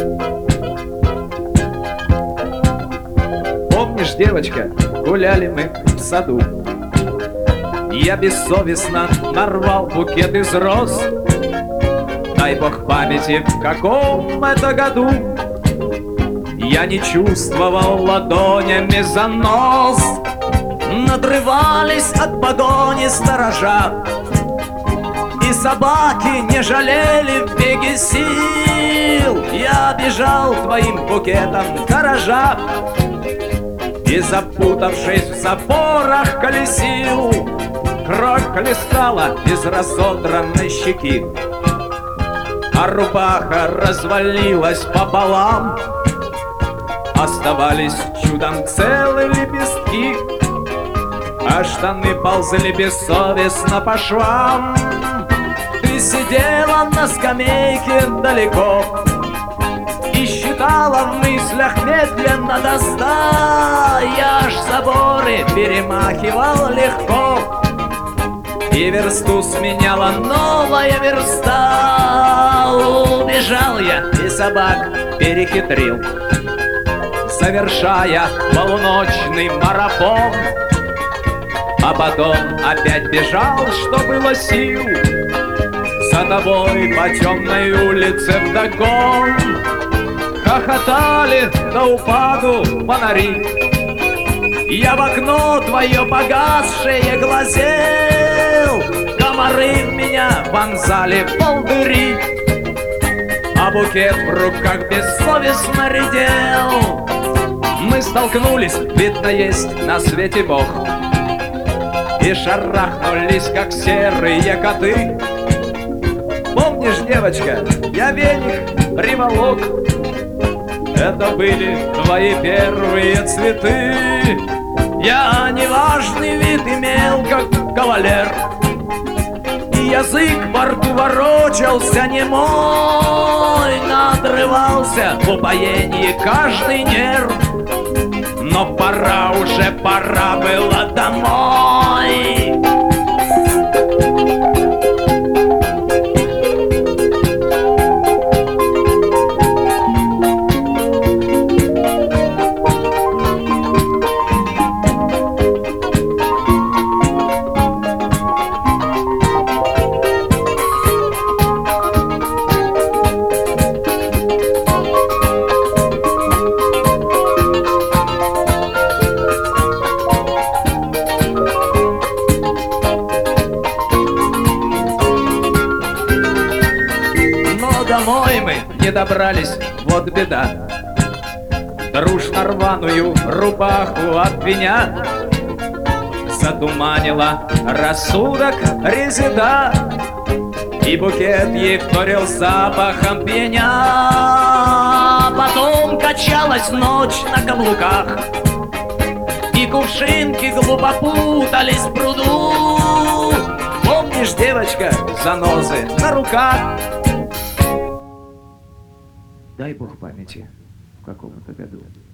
Помнишь, девочка, гуляли мы в саду, я бессовестно нарвал букет из роз. Дай бог памяти, в каком это году я не чувствовал ладонями занос. Надрывались от погони сторожа, и собаки не жалели в беге сил. Я бежал твоим букетом дорожа и, запутавшись в запорах, колесил. Кровь хлестала из разодранной щеки, а рубаха развалилась пополам. Оставались чудом целые лепестки, а штаны ползли бессовестно по швам. Ты сидела на скамейке далеко и считала в мыслях медленно до 100. Я ж заборы перемахивал легко, и версту сменяла новая верста. Убежал я и собак перехитрил, совершая полуночный марафон. А потом опять бежал, что было сил, за тобой по темной улице вдогон. Хохотали до упаду фонари, я в окно твое погасшее глазел. Комары в меня вонзали волдыри, а букет в руках бессовестно редел. Мы столкнулись, видно, есть на свете Бог, и шарахнулись, как серые коты. Помнишь, девочка, я веник приволок, это были твои первые цветы. Я неважный вид имел, как кавалер, и язык во рту ворочался немой. Надрывался в упоении каждый нерв, но пора уже, пора было домой. Домой мы не добрались, вот беда. Дружно рваную рубаху от меня затуманила рассудок резида, и букет ей вторил запахом пеня. Потом качалась ночь на каблуках, и кувшинки глупо путались в пруду. Помнишь, девочка, занозы на руках? Дай бог памяти, в каком это году.